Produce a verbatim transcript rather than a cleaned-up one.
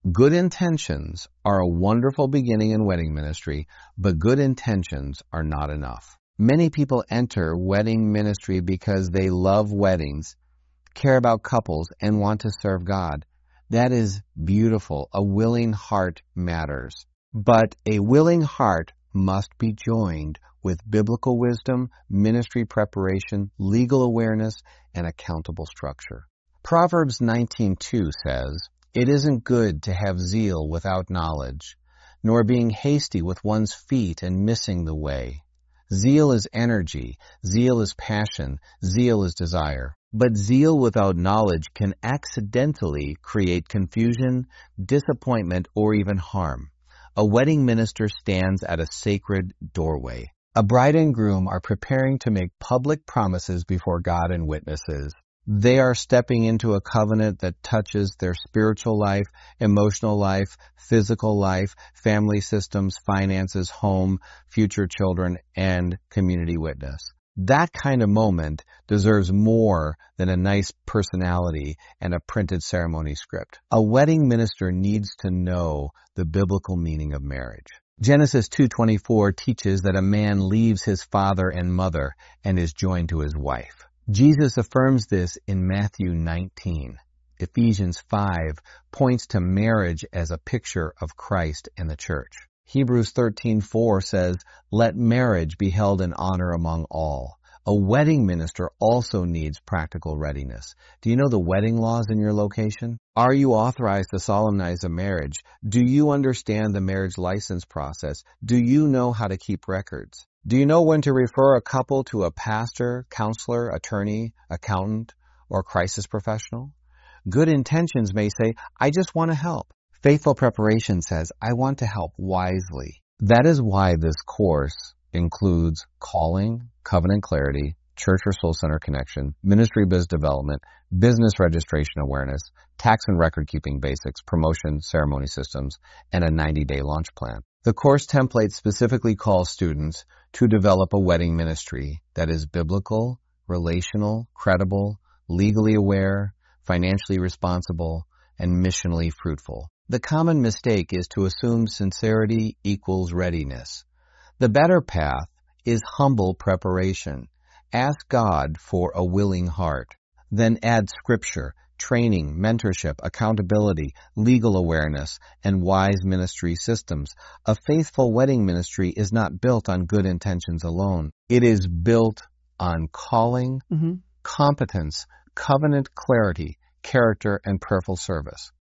Good intentions are a wonderful beginning in wedding ministry, but good intentions are not enough. Many people enter wedding ministry because they love weddings, care about couples, and want to serve God. That is beautiful. A willing heart matters. But a willing heart must be joined with biblical wisdom, ministry preparation, legal awareness, and accountable structure. Proverbs nineteen two says, "It isn't good to have zeal without knowledge, nor being hasty with one's feet and missing the way." Zeal is energy, zeal is passion, zeal is desire. But zeal without knowledge can accidentally create confusion, disappointment, or even harm. A wedding minister stands at a sacred doorway. A bride and groom are preparing to make public promises before God and witnesses. They are stepping into a covenant that touches their spiritual life, emotional life, physical life, family systems, finances, home, future children, and community witness. That kind of moment deserves more than a nice personality and a printed ceremony script. A wedding minister needs to know the biblical meaning of marriage. Genesis two twenty-four teaches that a man leaves his father and mother and is joined to his wife. Jesus affirms this in Matthew nineteen. Ephesians five points to marriage as a picture of Christ and the church. Hebrews thirteen four says, "Let marriage be held in honor among all." A wedding minister also needs practical readiness. Do you know the wedding laws in your location? Are you authorized to solemnize a marriage? Do you understand the marriage license process? Do you know how to keep records? Do you know when to refer a couple to a pastor, counselor, attorney, accountant, or crisis professional? Good intentions may say, "I just want to help." Faithful preparation says, "I want to help wisely." That is why this course includes calling, covenant clarity, church or soul center connection, ministry biz development, business registration awareness, tax and record keeping basics, promotion, ceremony systems, and a ninety-day launch plan. The course template specifically calls students to develop a wedding ministry that is biblical, relational, credible, legally aware, financially responsible, and missionally fruitful. The common mistake is to assume sincerity equals readiness. The better path is humble preparation. Ask God for a willing heart. Then add scripture, training, mentorship, accountability, legal awareness, and wise ministry systems. A faithful wedding ministry is not built on good intentions alone. It is built on calling, mm-hmm. competence, covenant clarity, character, and prayerful service.